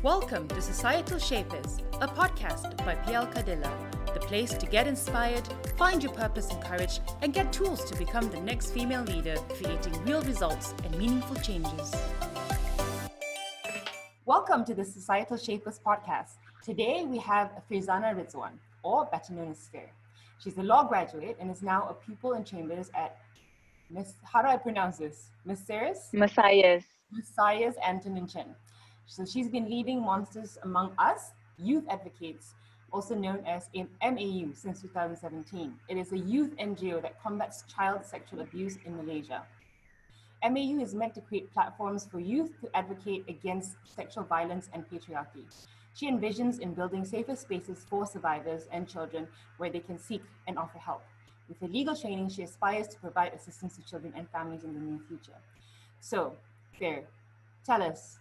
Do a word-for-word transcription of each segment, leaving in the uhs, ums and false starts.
Welcome to Societal Shapers, a podcast by P L Kadila, the place to get inspired, find your purpose and courage, and get tools to become the next female leader, creating real results and meaningful changes. Welcome to the Societal Shapers podcast. Today we have Farzana Rizwan, or better known as Fair. She's a law graduate and is now a pupil in chambers at Miss, how do I pronounce this? Messiahs? Messiahs. Messiahs Anton and Chen. So she's been leading Monsters Among Us Youth Advocates, also known as M A U, since two thousand seventeen. It is a youth N G O that combats child sexual abuse in Malaysia. M A U is meant to create platforms for youth to advocate against sexual violence and patriarchy. She envisions in building safer spaces for survivors and children where they can seek and offer help. With her legal training, she aspires to provide assistance to children and families in the near future. So, Fair, tell us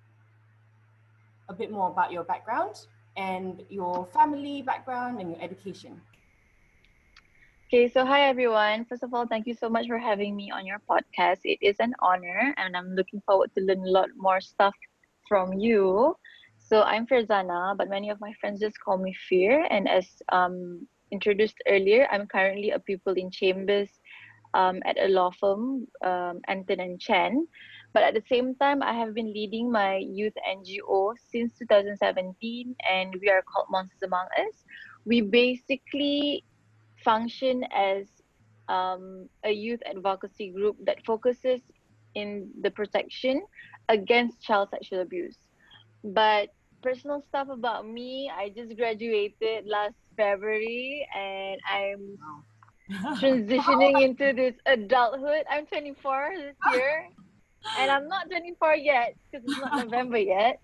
a bit more about your background and your family background and your education. Okay, so hi everyone. First of all, thank you so much for having me on your podcast. It is an honor and I'm looking forward to learn a lot more stuff from you. So I'm Farzana, but many of my friends just call me Fear. And as um, introduced earlier, I'm currently a pupil in Chambers um, at a law firm, um, Anton and Chen. But at the same time, I have been leading my youth N G O since two thousand seventeen, and we are called Monsters Among Us. We basically function as um, a youth advocacy group that focuses in the protection against child sexual abuse. But personal stuff about me, I just graduated last February, and I'm transitioning into this adulthood. I'm twenty-four this year. And I'm not twenty-four yet because it's not November yet.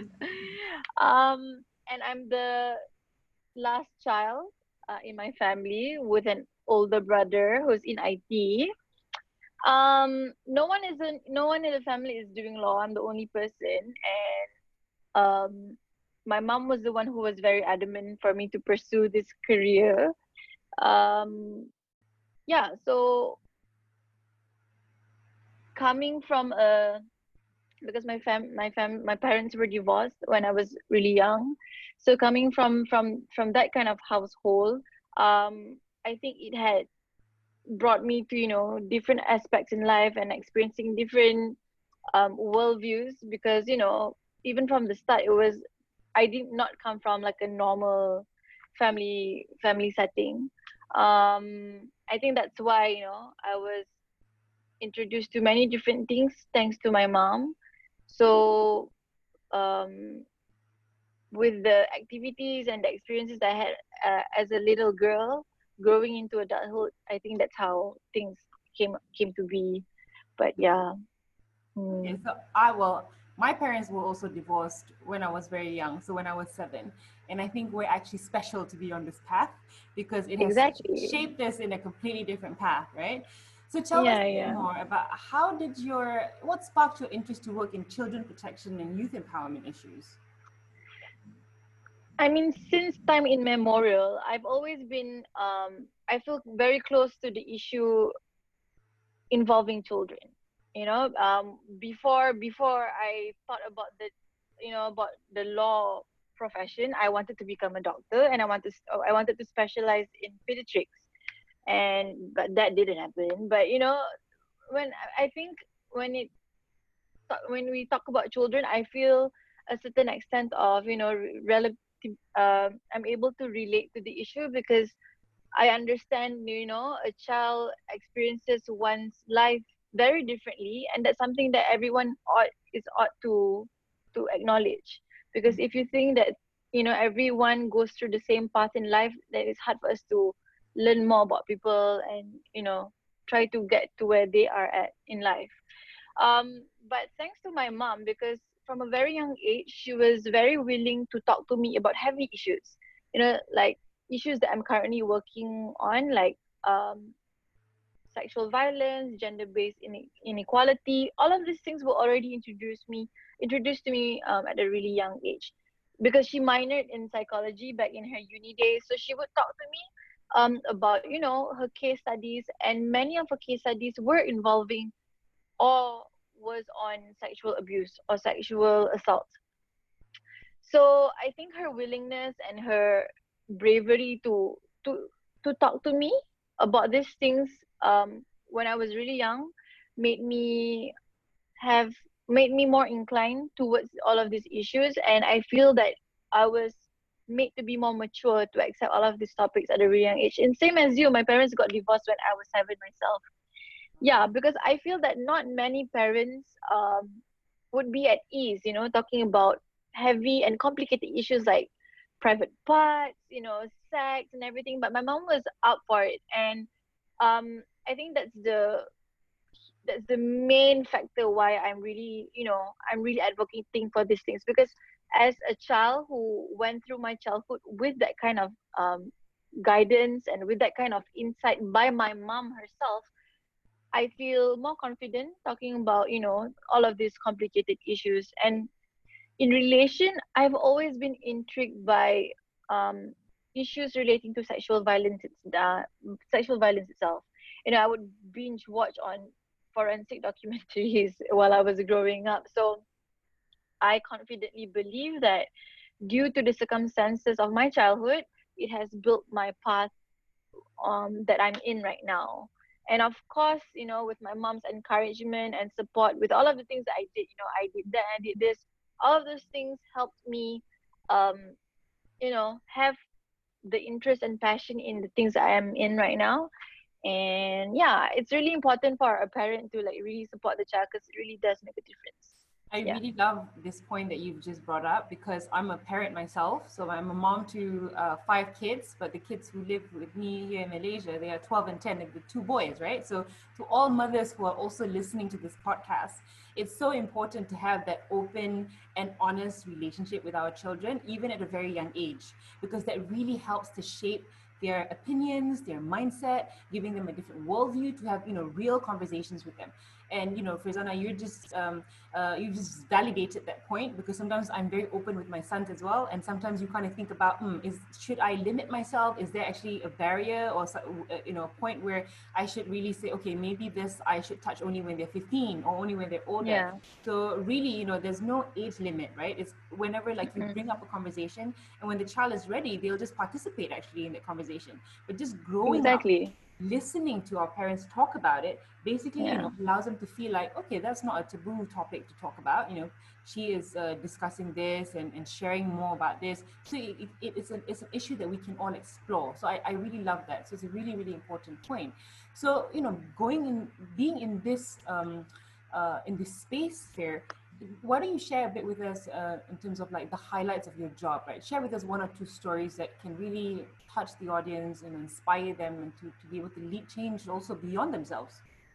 um, and I'm the last child uh, in my family with an older brother who's in I T. Um, no one is in, no one in the family is doing law. I'm the only person, and um, my mom was the one who was very adamant for me to pursue this career. Um, yeah, so. Coming from a because my fam my fam my parents were divorced when I was really young, so coming from from from that kind of household, um I think it had brought me to, you know, different aspects in life and experiencing different um worldviews, because, you know, even from the start, it was I did not come from like a normal family family setting. um I think that's why, you know, I was introduced to many different things thanks to my mom. So um, with the activities and the experiences I had uh, as a little girl growing into adulthood, I think that's how things came came to be. But yeah. Mm. Okay, so I will. My parents were also divorced when I was very young, so when I was seven. And I think we're actually special to be on this path because it has Exactly. shaped us in a completely different path, right? So tell yeah, us a bit yeah. more about how did your, what sparked your interest to work in children protection and youth empowerment issues? I mean, since time immemorial, I've always been, um, I feel very close to the issue involving children. You know, um, before before I thought about the, you know, about the law profession, I wanted to become a doctor, and I wanted to, I wanted to specialize in pediatrics, and but that didn't happen. But you know, when I think when it when we talk about children, I feel a certain extent of, you know, relative. Um, I'm able to relate to the issue because I understand, you know, a child experiences one's life very differently, and that's something that everyone ought is ought to to acknowledge. Because if you think that, you know, everyone goes through the same path in life, then it's hard for us to learn more about people and, you know, try to get to where they are at in life. Um, but thanks to my mom, because from a very young age, she was very willing to talk to me about heavy issues, you know, like issues that I'm currently working on, like um, sexual violence, gender-based inequality. All of these things were already introduced me introduced to me um, at a really young age, because she minored in psychology back in her uni days. So she would talk to me um, about, you know, her case studies, and many of her case studies were involving or was on sexual abuse or sexual assault. So I think her willingness and her bravery to to to talk to me about these things um, when I was really young made me have made me more inclined towards all of these issues, and I feel that I was made to be more mature to accept all of these topics at a really young age. And same as you, my parents got divorced when I was seven myself. Yeah, because I feel that not many parents um would be at ease, you know, talking about heavy and complicated issues like private parts, you know, sex and everything. But my mom was up for it, and um, I think that's the that's the main factor why I'm really, you know, I'm really advocating for these things, because as a child who went through my childhood with that kind of um, guidance and with that kind of insight by my mom herself, I feel more confident talking about, you know, all of these complicated issues. And in relation, I've always been intrigued by um, issues relating to sexual violence, uh, sexual violence itself. You know, I would binge watch on forensic documentaries while I was growing up. So I confidently believe that due to the circumstances of my childhood, it has built my path um, that I'm in right now. And of course, you know, with my mom's encouragement and support, with all of the things that I did, you know, I did that, I did this, all of those things helped me, um, you know, have the interest and passion in the things that I am in right now. And yeah, it's really important for a parent to like really support the child, because it really does make a difference. I Yeah. really love this point that you've just brought up, because I'm a parent myself. So I'm a mom to uh, five kids, but the kids who live with me here in Malaysia, they are twelve and ten, like the two boys, right? So to all mothers who are also listening to this podcast, it's so important to have that open and honest relationship with our children, even at a very young age, because that really helps to shape their opinions, their mindset, giving them a different worldview, to have, you know, real conversations with them. And, you know, Farzana, you're just, um, uh, you just validated that point, because sometimes I'm very open with my sons as well. And sometimes you kind of think about, hmm, is, should I limit myself? Is there actually a barrier or, uh, you know, a point where I should really say, okay, maybe this I should touch only when they're fifteen or only when they're older. Yeah. So really, you know, there's no age limit, right? It's whenever like you Mm-hmm. bring up a conversation, and when the child is ready, they'll just participate actually in the conversation. But just growing up, Exactly. listening to our parents talk about it, basically, you Yeah. know, allows them to feel like, okay, that's not a taboo topic to talk about. You know, she is uh, discussing this and, and sharing more about this. So it, it, it's, an, it's an issue that we can all explore. So I, I really love that. So it's a really, really important point. So, you know, going in, being in this, um, uh, in this space here, why don't you share a bit with us uh, in terms of like the highlights of your job, right? Share with us one or two stories that can really touch the audience and inspire them, and to, to be able to lead change also beyond themselves.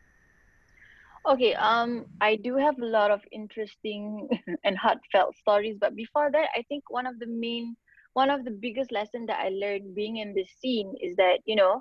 Okay, um, I do have a lot of interesting and heartfelt stories, but before that, I think one of the main, one of the biggest lessons that I learned being in this scene is that, you know,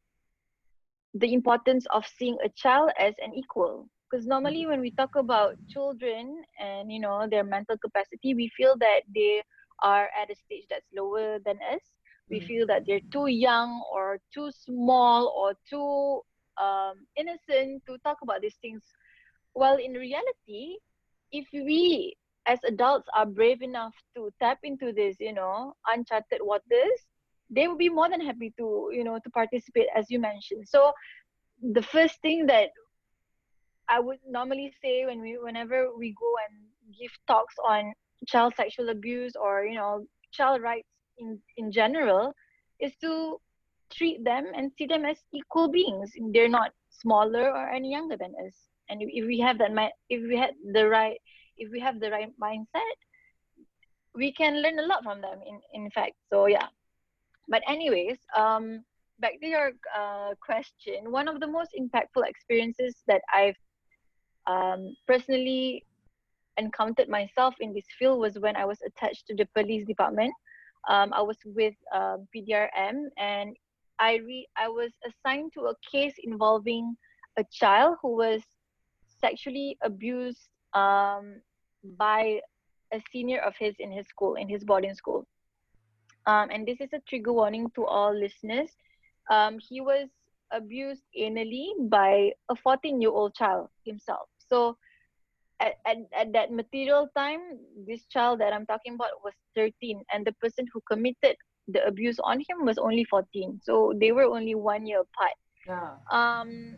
the importance of seeing a child as an equal. Because normally when we talk about children and, you know, their mental capacity, we feel that they are at a stage that's lower than us. We Mm. feel that they're too young or too small or too um, innocent to talk about these things. Well, in reality, if we as adults are brave enough to tap into this, you know, uncharted waters, they will be more than happy to, you know, to participate, as you mentioned. So the first thing that I would normally say when we, whenever we go and give talks on child sexual abuse or, you know, child rights in in general, is to treat them and see them as equal beings. They're not smaller or any younger than us. And if, if we have that, mi- if we had the right, if we have the right mindset, we can learn a lot from them. In in fact, so yeah. But anyways, um, back to your uh, question. One of the most impactful experiences that I've um, personally encountered myself in this field was when I was attached to the police department. Um, I was with um, P D R M, and I re- I was assigned to a case involving a child who was sexually abused um, by a senior of his in his school, in his boarding school. Um, and this is a trigger warning to all listeners. Um, he was abused anally by a fourteen year old child himself. So at, at, at that material time, this child that I'm talking about was thirteen, and the person who committed the abuse on him was only fourteen. So they were only one year apart. Yeah. Um,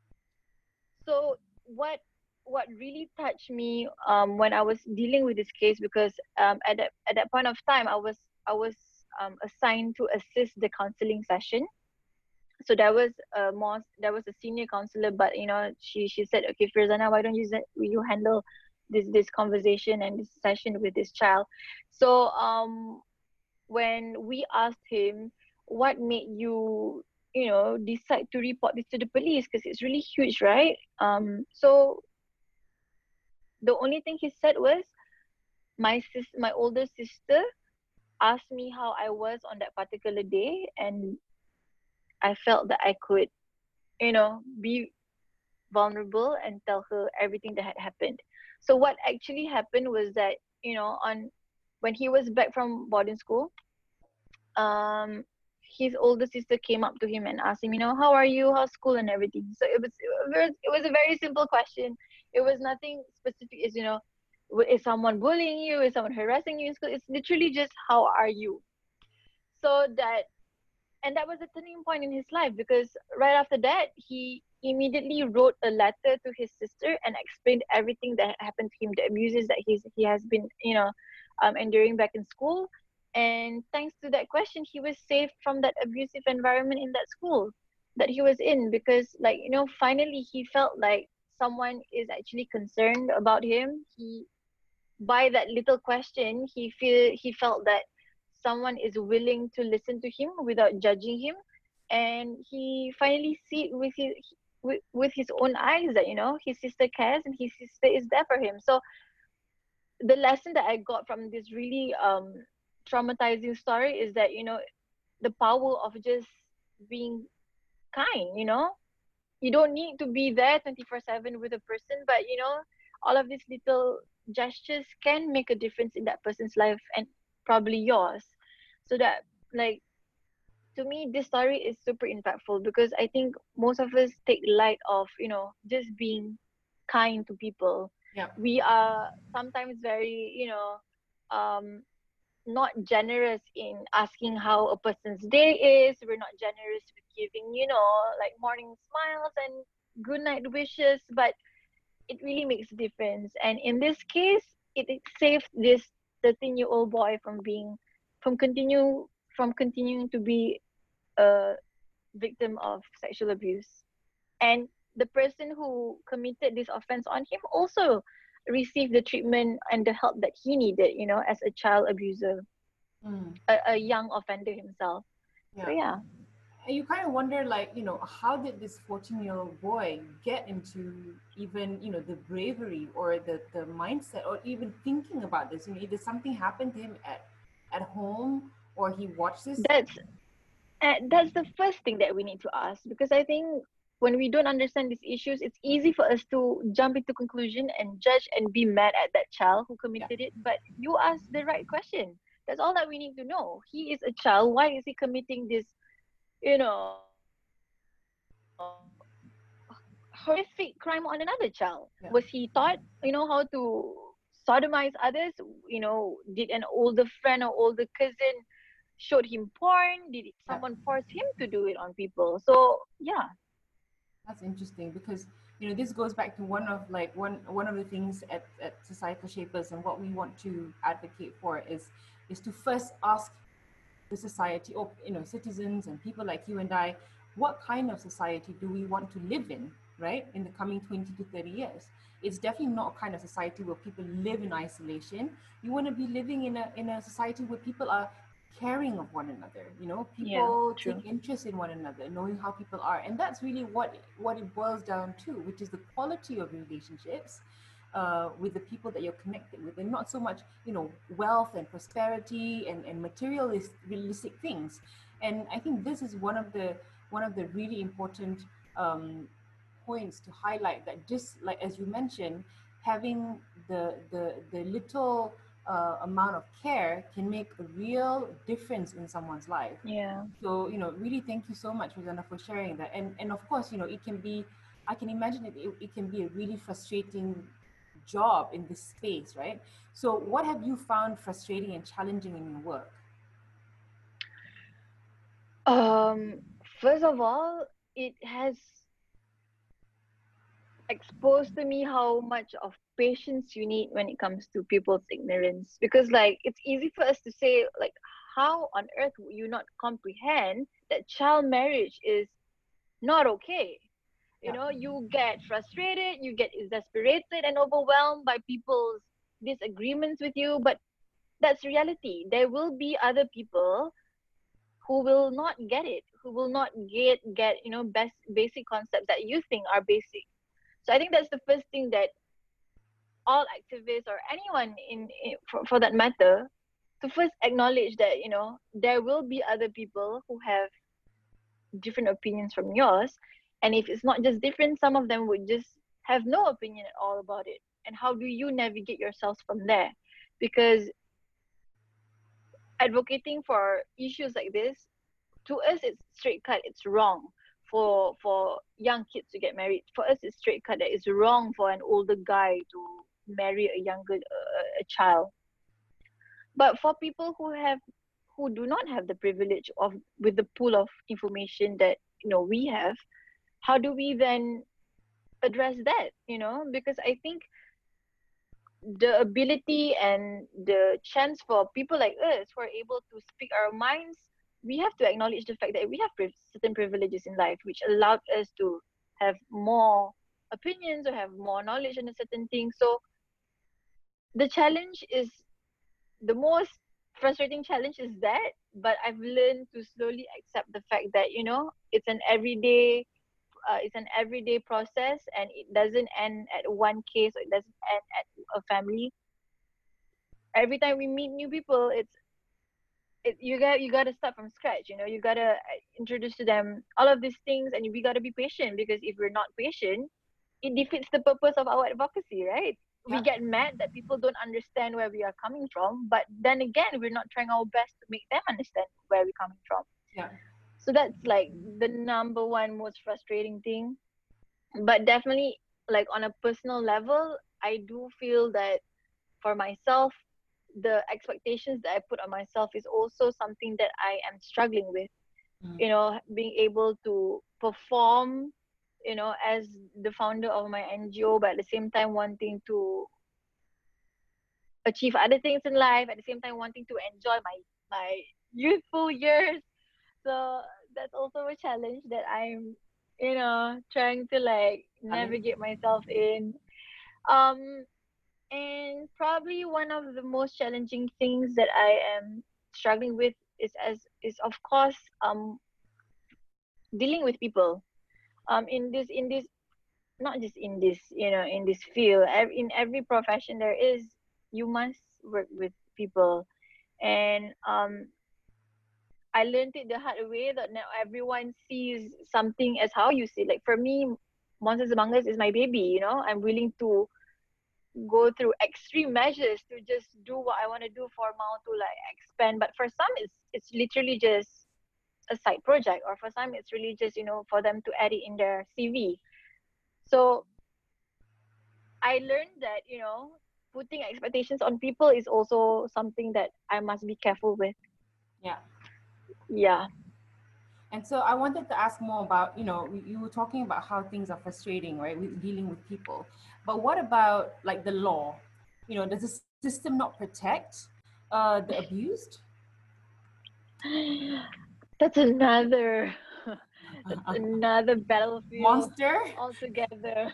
so what what really touched me um, when I was dealing with this case, because um, at that at that point of time, I was I was um, assigned to assist the counseling session. So there was a more there was a senior counselor, but you know she she said, okay, Firzana, why don't you you handle this this conversation and this session with this child. So um when we asked him what made you you know decide to report this to the police, because it's really huge, right? Um so the only thing he said was, my sis my older sister asked me how I was on that particular day, and I felt that I could, you know, be vulnerable and tell her everything that had happened. So what actually happened was that, you know, on when he was back from boarding school, um, his older sister came up to him and asked him, you know, how are you? How's school and everything? So it was it was, it was a very simple question. It was nothing specific. Is you know, is someone bullying you? Is someone harassing you in school? It's literally just how are you? So that and that was a turning point in his life, because right after that he immediately wrote a letter to his sister and explained everything that happened to him, the abuses that he's he has been you know um, enduring back in school. And thanks to that question, he was saved from that abusive environment in that school that he was in, because like you know finally he felt like someone is actually concerned about him. He By that little question, he feel he felt that someone is willing to listen to him without judging him, and he finally see with his with, with his own eyes that you know his sister cares and his sister is there for him. So the lesson that I got from this really um traumatizing story is that you know the power of just being kind. You know you don't need to be there twenty-four seven with a person, but you know all of these little gestures can make a difference in that person's life and probably yours. So that, like, to me this story is super impactful, because I think most of us take light of you know just being kind to people. Yeah. We are sometimes very you know um not generous in asking how a person's day is. We're not generous with giving you know like morning smiles and good night wishes, but it really makes a difference. And in this case, it, it saved this thirteen year old boy from being from continue from continuing to be a victim of sexual abuse. And the person who committed this offense on him also received the treatment and the help that he needed, you know, as a child abuser, Mm. a, a young offender himself. So Yeah. yeah. And you kind of wonder, like, you know, how did this fourteen year old boy get into even, you know, the bravery or the, the mindset or even thinking about this? You know, either something happened to him at, at home or he watched this. That's and that's the first thing that we need to ask, because I think when we don't understand these issues, it's easy for us to jump into conclusion and judge and be mad at that child who Yeah. committed it. But you ask the right question. That's all that we need to know. He is a child. Why is he committing this, you know, horrific crime on another child? Yeah. Was he taught, you know, how to sodomize others? You know, did an older friend or older cousin showed him porn? Did Yeah. someone force him to do it on people? So yeah. That's interesting because, you know, this goes back to one of like one one of the things at, at Societal Shapers, and what we want to advocate for is is to first ask the society, or you know, citizens and people like you and I, what kind of society do we want to live in, right, in the coming twenty to thirty years? It's definitely not a kind of society where people live in isolation. You want to be living in a in a society where people are caring of one another. You know, Yeah, people take true. interest in one another, knowing how people are, and that's really what what it boils down to, which is the quality of relationships uh, with the people that you're connected with, and not so much, you know, wealth and prosperity and, and materialist realistic things. And I think this is one of the one of the really important um, points to highlight, that just like as you mentioned, having the the the little uh, amount of care can make a real difference in someone's life. Yeah. So, you know, really thank you so much, Rosanna, for sharing that. And and of course, you know, it can be, I can imagine it, it, it can be a really frustrating job in this space, right? So what have you found frustrating and challenging in your work? Um, first of all, it has exposed to me how much of patience you need when it comes to people's ignorance. Because like it's easy for us to say like, how on earth would you not comprehend that child marriage is not okay? You Yeah. know, you get frustrated, you get exasperated and overwhelmed by people's disagreements with you, but that's reality. There will be other people who will not get it, who will not get get you know best basic concepts that you think are basic. So I think that's the first thing that all activists or anyone in, in for, for that matter, to first acknowledge that you know there will be other people who have different opinions from yours, and if it's not just different, some of them would just have no opinion at all about it. And how do you navigate yourselves from there? Because advocating for issues like this, to us it's straight cut, it's wrong for for young kids to get married. For us it's straight cut that it's wrong for an older guy to marry a younger uh, a child. But for people who have who do not have the privilege of with the pool of information that you know we have, how do we then address that? You know, because I think the ability and the chance for people like us who are able to speak our minds, we have to acknowledge the fact that we have pri- certain privileges in life which allowed us to have more opinions or have more knowledge on a certain thing. So the challenge is the most frustrating challenge is that, but I've learned to slowly accept the fact that you know it's an everyday uh, it's an everyday process, and it doesn't end at one case, or it doesn't end at a family. Every time we meet new people, it's it, you got you got to start from scratch. You know, you got to introduce to them all of these things, and we got to be patient, because if we're not patient, it defeats the purpose of our advocacy, right? We Yeah. get mad that people don't understand where we are coming from, but then again, we're not trying our best to make them understand where we're coming from. Yeah. So that's like the number one most frustrating thing. But definitely, like on a personal level, I do feel that for myself, the expectations that I put on myself is also something that I am struggling with. Mm. You know, being able to perform, you know, as the founder of my N G O, but at the same time wanting to achieve other things in life, at the same time wanting to enjoy my my youthful years. So that's also a challenge that I'm, you know, trying to like navigate myself in. Um, and probably one of the most challenging things that I am struggling with is as is of course um dealing with people. Um, in this in this not just in this you know in this field, ev- in every profession there is, you must work with people. And um I learned it the hard way that not everyone sees something as how you see. Like for me, Monsters Among Us is my baby. You know, I'm willing to go through extreme measures to just do what I want to do for Mao to like expand. But for some, it's it's literally just a side project, or for some, it's really just you know for them to add it in their C V. So I learned that you know putting expectations on people is also something that I must be careful with. Yeah. Yeah. And so I wanted to ask more about, you know, you were talking about how things are frustrating, right, with dealing with people. But what about like the law? You know, does the system not protect uh, the abused? That's another that's another battlefield Monster? altogether.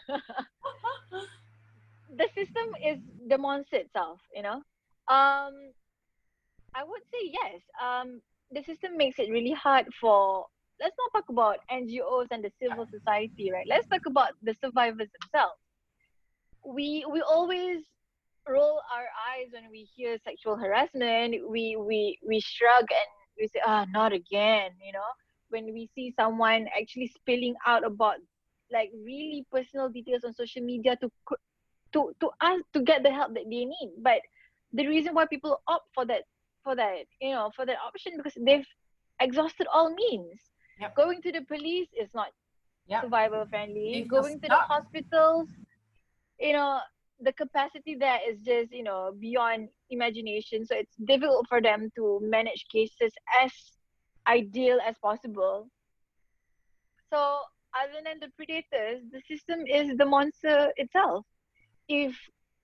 The system is the monster itself, you know. Um, I would say yes. Um, the system makes it really hard for. Let's not talk about N G Os and the civil society, right? Let's talk about the survivors themselves. We we always roll our eyes when we hear sexual harassment. We we we shrug and we say, ah, not again, you know. When we see someone actually spilling out about like really personal details on social media to to to ask to get the help that they need. But the reason why people opt for that for that you know for that option, because they've exhausted all means. Yep. Going to the police is not Yep. survival friendly. They feel Going to the stuck. hospitals, you know, the capacity there is just, you know, beyond imagination. So it's difficult for them to manage cases as ideal as possible. So other than the predators, the system is the monster itself. If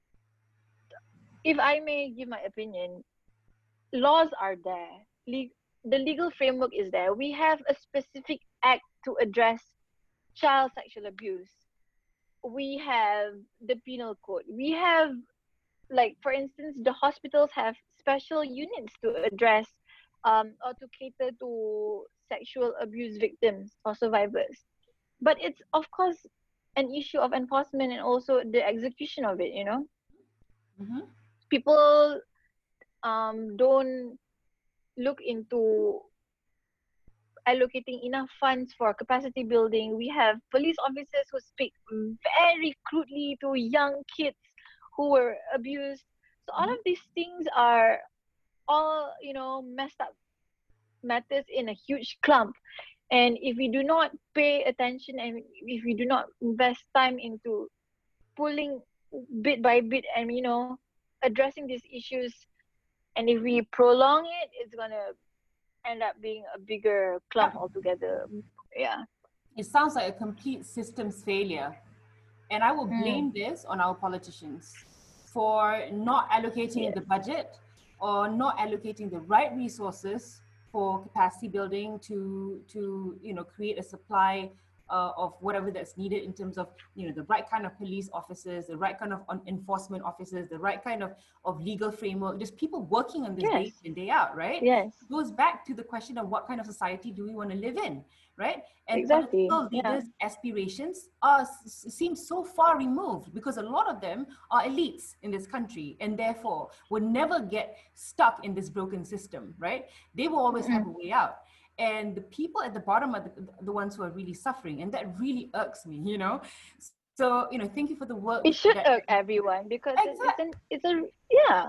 if I may give my opinion, laws are there. Le- the legal framework is there. We have a specific act to address child sexual abuse. We have the penal code. We have, like, for instance, the hospitals have special units to address um, or to cater to sexual abuse victims or survivors. But it's, of course, an issue of enforcement and also the execution of it, you know? Mm-hmm. People um, don't look into allocating enough funds for capacity building. We have police officers who speak very crudely to young kids who were abused. So all Mm-hmm. of these things are all, you know, messed up matters in a huge clump. And if we do not pay attention and if we do not invest time into pulling bit by bit and, you know, addressing these issues, and if we prolong it, it's gonna end up being a bigger clump Yep. altogether. Yeah. It sounds like a complete systems failure. And I will blame Mm. this on our politicians for not allocating Yes. the budget or not allocating the right resources for capacity building to, to you know, create a supply uh, of whatever that's needed in terms of, you know, the right kind of police officers, the right kind of enforcement officers, the right kind of, of legal framework, just people working on this Yes. day in, day out, right? Yes. It goes back to the question of what kind of society do we want to live in, right? And Exactly. political leaders' Yeah. aspirations are seem so far removed because a lot of them are elites in this country and therefore will never get stuck in this broken system, right? They will always have a way out. And the people at the bottom are the, the ones who are really suffering. And that really irks me, you know? So, you know, thank you for the work. It should that, irk everyone because exactly. it's an it's a yeah.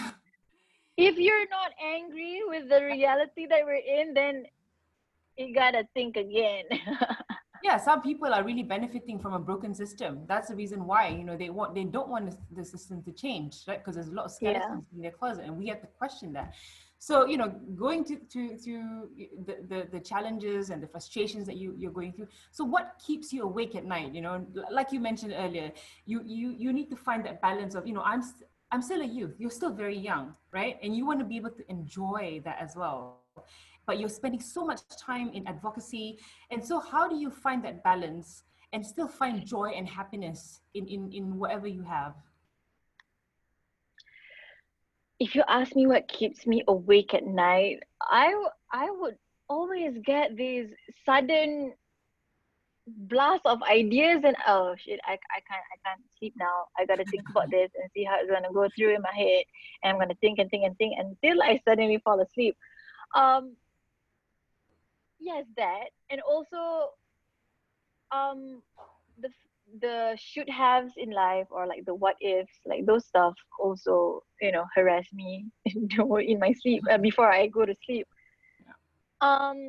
If you're not angry with the reality that we're in, then you gotta think again. Yeah, some people are really benefiting from a broken system. That's the reason why, you know, they want they don't want the system to change, right? Because there's a lot of skeletons yeah. in their closet, and we have to question that. So, you know, going to to, to the, the the challenges and the frustrations that you you're going through. So, what keeps you awake at night? You know, like you mentioned earlier, you you you need to find that balance of, you know, I'm st- I'm still a youth. You're still very young, right? And you want to be able to enjoy that as well. But you're spending so much time in advocacy. And so how do you find that balance and still find joy and happiness in, in, in whatever you have? If you ask me what keeps me awake at night, I, I would always get these sudden blasts of ideas and oh shit, I, I can't I can't sleep now. I gotta think about this and see how it's gonna go through in my head. And I'm gonna think and think and think until I suddenly fall asleep. Um, yes, that, and also um the the should haves in life, or like the what ifs, like those stuff also, you know, harass me in my sleep uh, before I go to sleep. Um,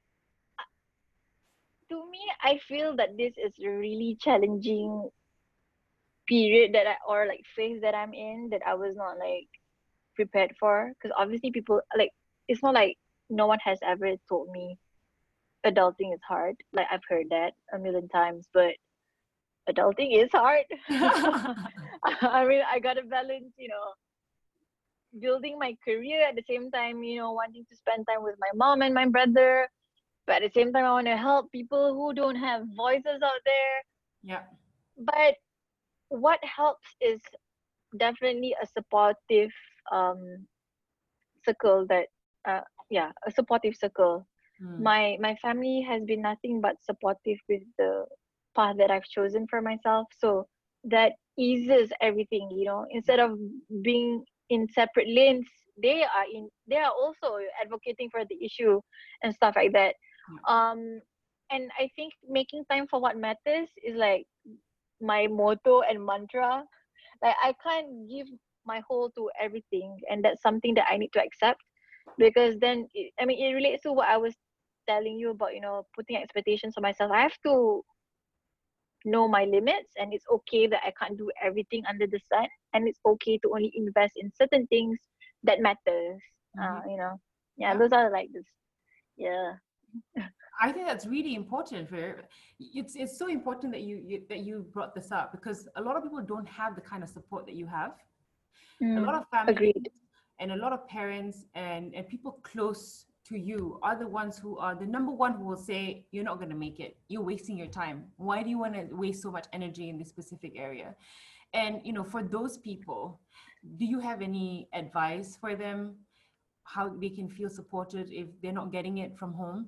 to me, I feel that this is a really challenging period that I, or like phase that I'm in, that I was not like prepared for, because obviously people like, it's not like no one has ever told me adulting is hard. Like I've heard that a million times, but adulting is hard. I mean, I gotta balance, you know, building my career at the same time, you know, wanting to spend time with my mom and my brother, but at the same time I want to help people who don't have voices out there. Yeah. But what helps is definitely a supportive um circle that uh yeah a supportive circle. mm. my my family has been nothing but supportive with the path that I've chosen for myself, so that eases everything, you know. Instead of being in separate lanes, they are in they are also advocating for the issue and stuff like that. yeah. um and I think making time for what matters is like my motto and mantra. Like I can't give my whole to everything, and that's something that I need to accept, because then it, I mean it relates to what I was telling you about, you know, putting expectations on myself. I have to know my limits, and it's okay that I can't do everything under the sun, and it's okay to only invest in certain things that matters. Mm-hmm. Uh, you know, yeah, Yeah. those are like this. Yeah. I think that's really important. For it's it's so important that you, you that you brought this up, because a lot of people don't have the kind of support that you have. A lot Mm, of families agreed. and a lot of parents and, and people close to you are the ones who are the number one who will say, you're not going to make it. You're wasting your time. Why do you want to waste so much energy in this specific area? And, you know, for those people, do you have any advice for them, how they can feel supported if they're not getting it from home?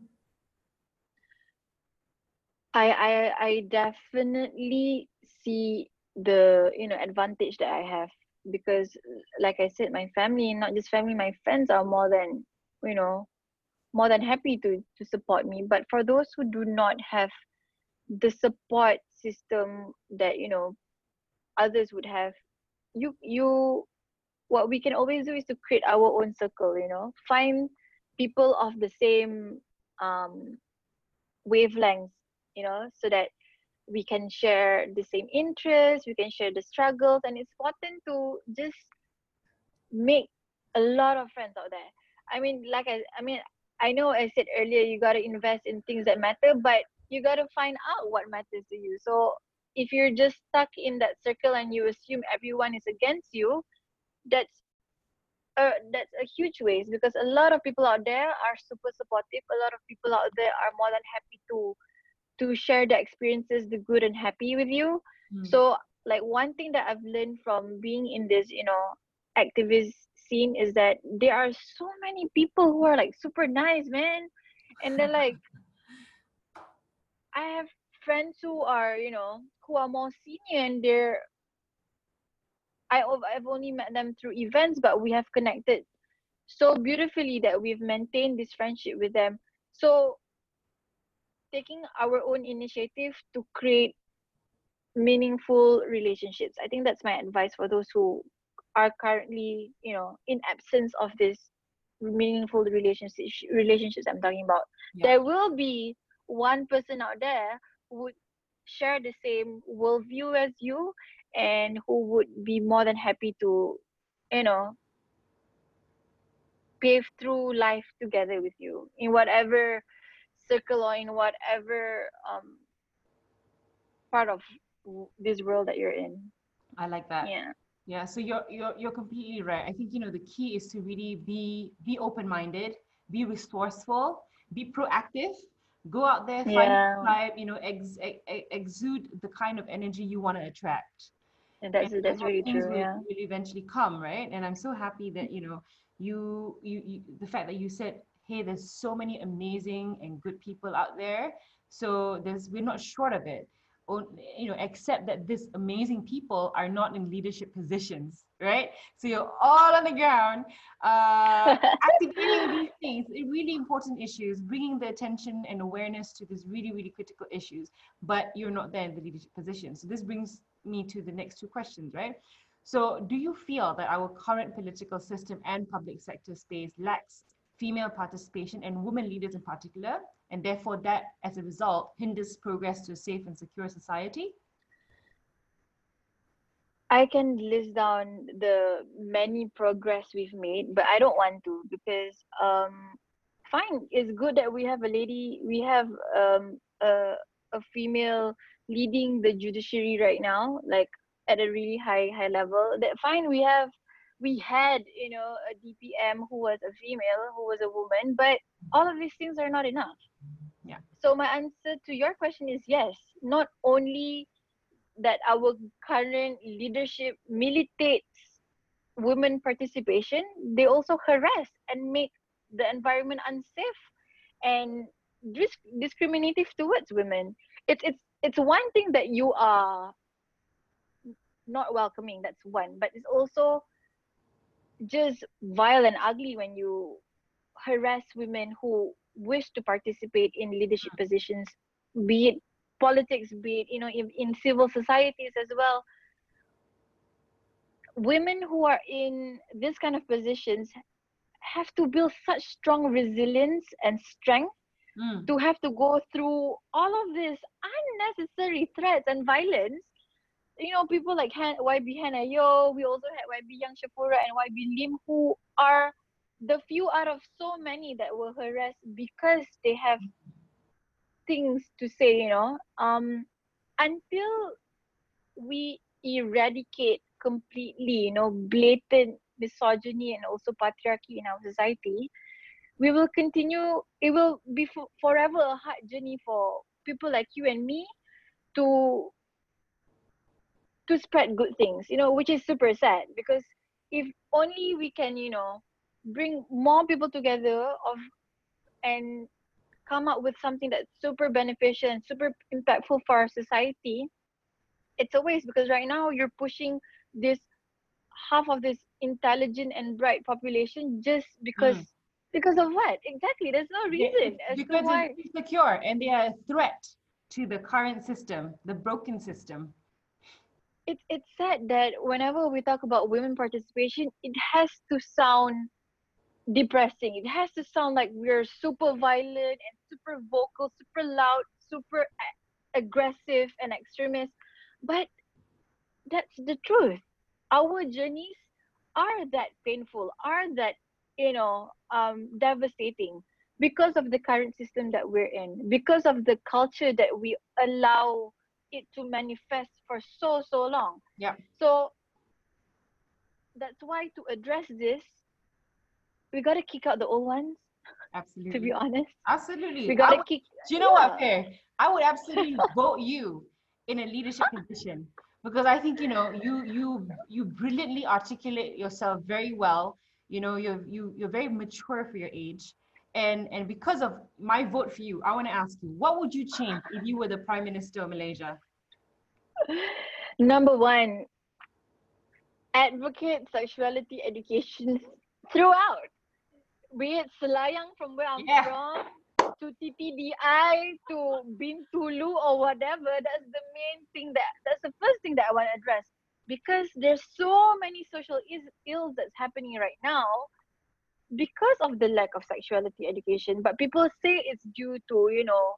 I I I definitely see the, you know, advantage that I have, because like I said, my family, not just family, my friends are more than, you know, more than happy to to support me. But for those who do not have the support system that, you know, others would have, you you what we can always do is to create our own circle, you know, find people of the same um wavelengths, you know, so that we can share the same interests, we can share the struggles, and it's important to just make a lot of friends out there. I mean, like I, I mean, I know I said earlier, you got to invest in things that matter, but you got to find out what matters to you. So if you're just stuck in that circle and you assume everyone is against you, that's uh, that's a huge waste, because a lot of people out there are super supportive. A lot of people out there are more than happy to to share the experiences, the good and happy with you. Mm. So like one thing that I've learned from being in this, you know, activist scene is that there are so many people who are like super nice, man. And they're like, I have friends who are, you know, who are more senior, and they're I I've only met them through events, but we have connected so beautifully that we've maintained this friendship with them. So taking our own initiative to create meaningful relationships, I think that's my advice for those who are currently, you know, in absence of this meaningful relationships relationships I'm talking about. Yeah. There will be one person out there who would share the same worldview as you, and who would be more than happy to, you know, pave through life together with you in whatever circle or in whatever um part of w- this world that you're in. I like that. Yeah. Yeah, so you're you're you're completely right. I think, you know, the key is to really be be open-minded, be resourceful, be proactive, go out there, find a Yeah. tribe, you know, ex, ex, exude the kind of energy you want to attract. And And that's that's that's how really things true. will, Yeah. will eventually come, right? And I'm so happy that, you know, you, you you the fact that you said, hey, there's so many amazing and good people out there, so there's we're not short of it. Or, you know, except that these amazing people are not in leadership positions, right? So you're all on the ground, uh, activating these things, really important issues, bringing the attention and awareness to these really, really critical issues, but you're not there in the leadership position. So this brings me to the next two questions, right? So do you feel that our current political system and public sector space lacks female participation and women leaders in particular, and therefore that, as a result, hinders progress to a safe and secure society? I can list down the many progress we've made, but I don't want to, because um fine, it's good that we have a lady, we have um a a female leading the judiciary right now, like at a really high high level. That fine, we have we had, you know, a D P M who was a female, who was a woman, but all of these things are not enough. Yeah. So my answer to your question is yes. Not only that our current leadership militates women participation, they also harass and make the environment unsafe and dis- discriminative towards women. It's it's it's one thing that you are not welcoming, that's one, but it's also just vile and ugly when you harass women who wish to participate in leadership positions, be it politics, be it, you know, in, in civil societies as well. Women who are in this kind of positions have to build such strong resilience and strength Mm. to have to go through all of this unnecessary threats and violence. You know, people like Han- Y B Hannah Yo, we also had Y B Young Shapura and Y B Lim, who are the few out of so many that were harassed because they have things to say, you know. Um, until we eradicate completely, you know, blatant misogyny and also patriarchy in our society, we will continue, it will be f- forever a hard journey for people like you and me to to spread good things, you know, which is super sad, because if only we can, you know, bring more people together of and come up with something that's super beneficial and super impactful for our society, it's a waste, because right now you're pushing this half of this intelligent and bright population just because Mm. because of what exactly? There's no They- reason as to because why. it's insecure and they are a threat to the current system, the broken system. It's it's sad that whenever we talk about women participation, it has to sound depressing. It has to sound like we're super violent and super vocal, super loud, super a- aggressive and extremist. But that's the truth. Our journeys are that painful, are that, you know, um, devastating because of the current system that we're in, because of the culture that we allow it to manifest for so, so long. Yeah, So that's why to address this, we got to kick out the old ones, to be absolutely. honest. Absolutely. We got I to would, kick, do you know what, yeah. Fair? I would absolutely vote you in a leadership position because I think, you know, you you you brilliantly articulate yourself very well. You know, you're you you're very mature for your age. And and because of my vote for you, I want to ask you, what would you change if you were the Prime Minister of Malaysia? Number one, advocate sexuality education throughout. Be it Selayang from where I'm Yeah. from, to T T D I, to Bintulu or whatever, that's the main thing that, that's the first thing that I want to address. Because there's so many social is- ills that's happening right now because of the lack of sexuality education. But people say it's due to, you know,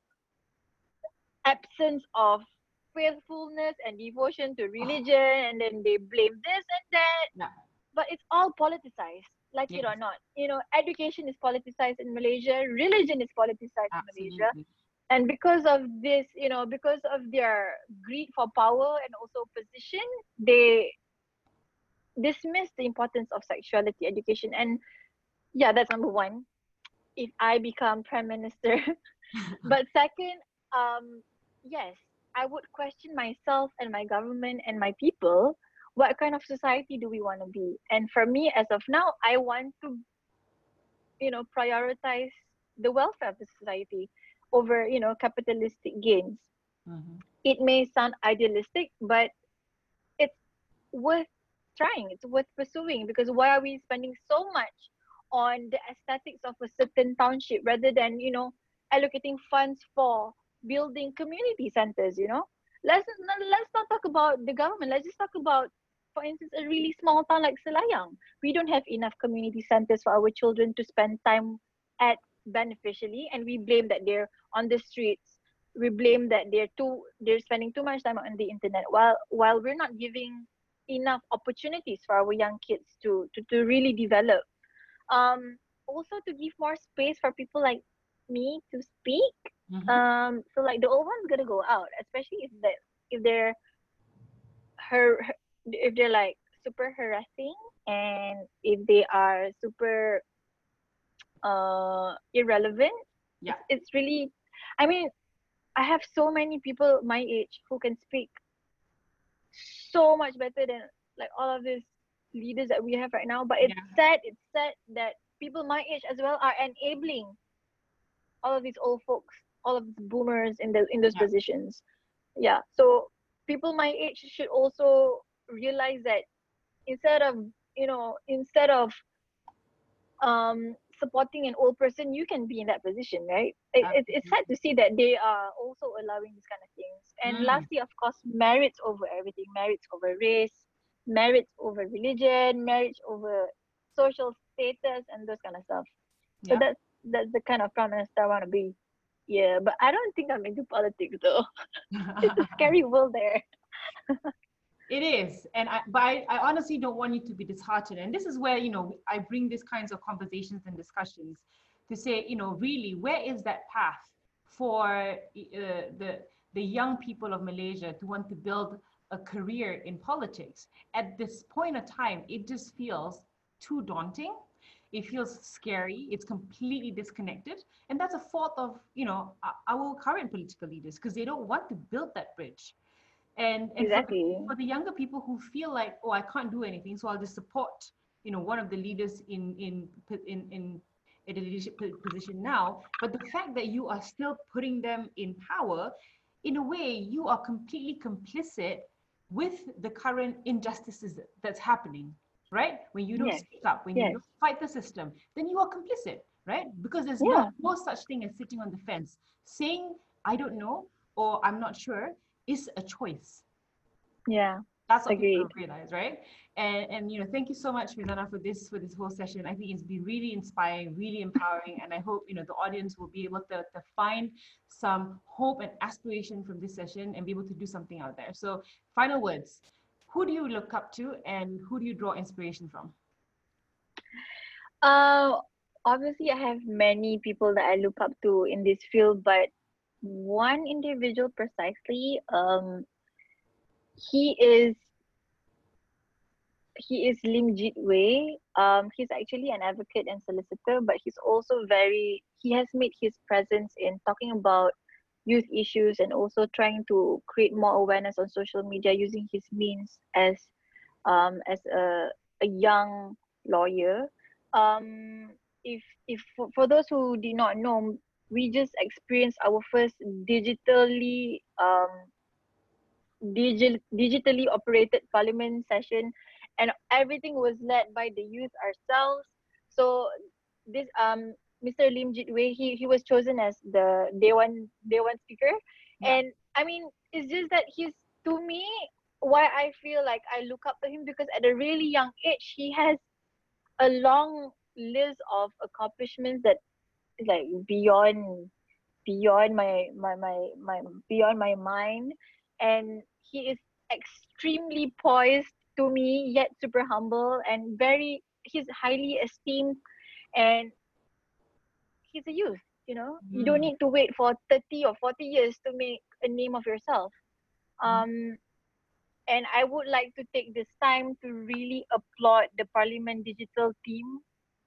absence of faithfulness and devotion to religion, and then they blame this and that. Yeah. But it's all politicized, like it Yes, or not. You know, education is politicized in Malaysia, religion is politicized in Malaysia. absolutely. And because of this, you know, because of their greed for power and also position, they dismiss the importance of sexuality education. And yeah, that's number one. If I become prime minister. But second, um, yes, I would question myself and my government and my people. What kind of society do we want to be? And for me, as of now, I want to, you know, prioritize the welfare of the society over, you know, capitalistic gains. Mhm. It may sound idealistic, but it's worth trying. It's worth pursuing, because why are we spending so much on the aesthetics of a certain township rather than, you know, allocating funds for building community centers, you know? Let's not, let's not talk about the government. Let's just talk about, for instance, a really small town like Selayang. We don't have enough community centers for our children to spend time at beneficially, and we blame that they're on the streets. We blame that they're too they're spending too much time on the internet, while while we're not giving enough opportunities for our young kids to to, to really develop. Um, also to give more space for people like me to speak. Mhm. Um, so like the old ones gotta go out, especially if that if they're her, her if they're like super harassing, and if they are super uh irrelevant. Yeah. It's it's really, I mean, I have so many people my age who can speak so much better than like all of these leaders that we have right now. But it's Yeah. sad, it's sad that people my age as well are enabling all of these old folks, all of these boomers in the in those Yeah. positions. Yeah. So people my age should also realize that instead of, you know, instead of um supporting an old person, you can be in that position, right? It, it, it's sad Absolutely. to see that they are also allowing these kind of things. And Mm. lastly, of course, marriage over everything, marriage over race, marriage over religion, marriage over social status, and those kind of stuff. So Yeah. that's that's the kind of prime minister I want to be. Yeah, but I don't think I'm into politics though. It's a scary world there. It is, and I, but I, I honestly don't want you to be disheartened. And this is where, you know, I bring these kinds of conversations and discussions to say, you know, really, where is that path for uh, the the young people of Malaysia to want to build a career in politics? At this point of time, it just feels too daunting. It feels scary. It's completely disconnected, and that's a fault of, you know, our current political leaders, because they don't want to build that bridge. And and for, Exactly. for the younger people who feel like, oh, I can't do anything, so I'll just support, you know, one of the leaders in in in in in a leadership position now. But the fact that you are still putting them in power, in a way, you are completely complicit with the current injustices that's happening, right? When you don't Yes. speak up, when you Yes. don't fight the system, then you are complicit, right? Because there's Yeah. no, no such thing as sitting on the fence. Saying, I don't know, or I'm not sure, is a choice. Yeah. That's what people Agreed. don't realize, right? And and you know, thank you so much, Rizana, for this for this whole session. I think it's been really inspiring, really empowering, and I hope, you know, the audience will be able to, to find some hope and aspiration from this session and be able to do something out there. So, final words: who do you look up to, and who do you draw inspiration from? Uh, obviously, I have many people that I look up to in this field, but one individual precisely, um, he is he is Lim Jit Wei. Um, he's actually an advocate and solicitor, but he's also very he has made his presence in talking about youth issues and also trying to create more awareness on social media using his means as um as a, a young lawyer. Um, if if for, for those who did not know, we just experienced our first digitally um digital digitally operated parliament session, and everything was led by the youth ourselves. So this um Mister Lim Jit Wei, he he was chosen as the day one day one speaker, Yeah. and I mean it's just that he's, to me, why I feel like I look up to him, because at a really young age he has a long list of accomplishments that is like beyond beyond my my my, my beyond my mind, and he is extremely poised, to me, yet super humble and very he's highly esteemed, and he's a youth, you know. You don't Mm. need to wait for thirty or forty years to make a name of yourself. Mm. um and I would like to take this time to really applaud the Parliament Digital team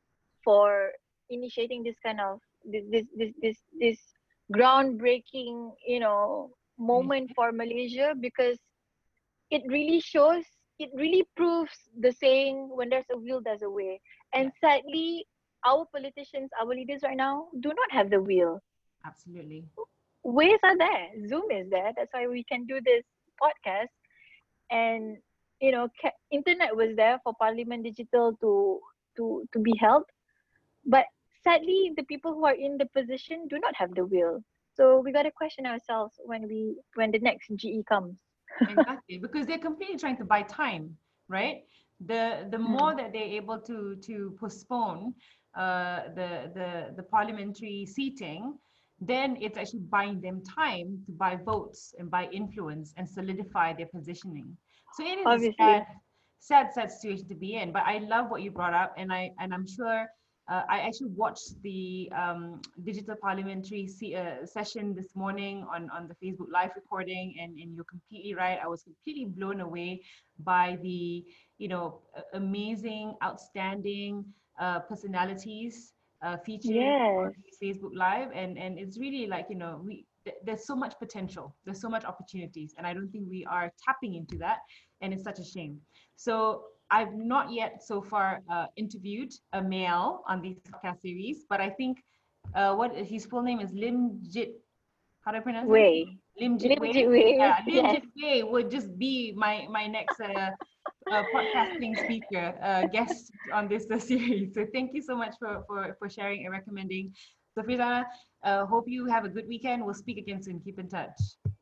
for initiating this kind of this this this this, this groundbreaking, you know, moment for Malaysia, because it really shows, it really proves the saying, when there's a will there's a way. And Yeah. sadly, our politicians, our leaders right now do not have the will. Absolutely. Ways are there, Zoom is there, that's why we can do this podcast. And you know, ca- internet was there for Parliament Digital to to to be held, but sadly the people who are in the position do not have the will. So we got to question ourselves when we when the next G E comes. Exactly, because they're completely trying to buy time, right? The the more Mm. that they're able to to postpone uh, the the the parliamentary seating, then it's actually buying them time to buy votes and buy influence and solidify their positioning. So it is a sad, Obviously. sad, sad situation to be in. But I love what you brought up, and I and I'm sure uh, I actually watched the um, digital parliamentary se- uh, session this morning on, on the Facebook live recording, and, and you're completely right. I was completely blown away by the, you know, amazing, outstanding uh, personalities uh, featured on Yes. Facebook Live, and and it's really like, you know, we th- there's so much potential, there's so much opportunities, and I don't think we are tapping into that, and it's such a shame. So I've not yet so far uh, interviewed a male on these podcast series, but I think uh, what his full name is Lim Jit. How do I pronounce it? Way. Lim Jit Lim Jit Wei. Wei. Yeah, Lim Yes. Jit Wei would just be my my next uh, uh, podcasting speaker uh, guest on this uh, series. So thank you so much for for for sharing and recommending. So Firzana, uh, hope you have a good weekend. We'll speak again soon. Keep in touch.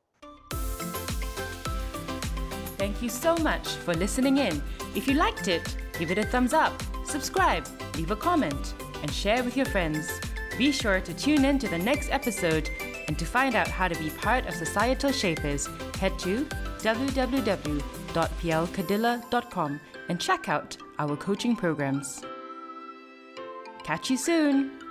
Thank you so much for listening in. If you liked it, give it a thumbs up, subscribe, leave a comment, and share with your friends. Be sure to tune in to the next episode And to find out how to be part of Societal Shapers, head to w w w dot p l cadilla dot com and check out our coaching programs. Catch you soon!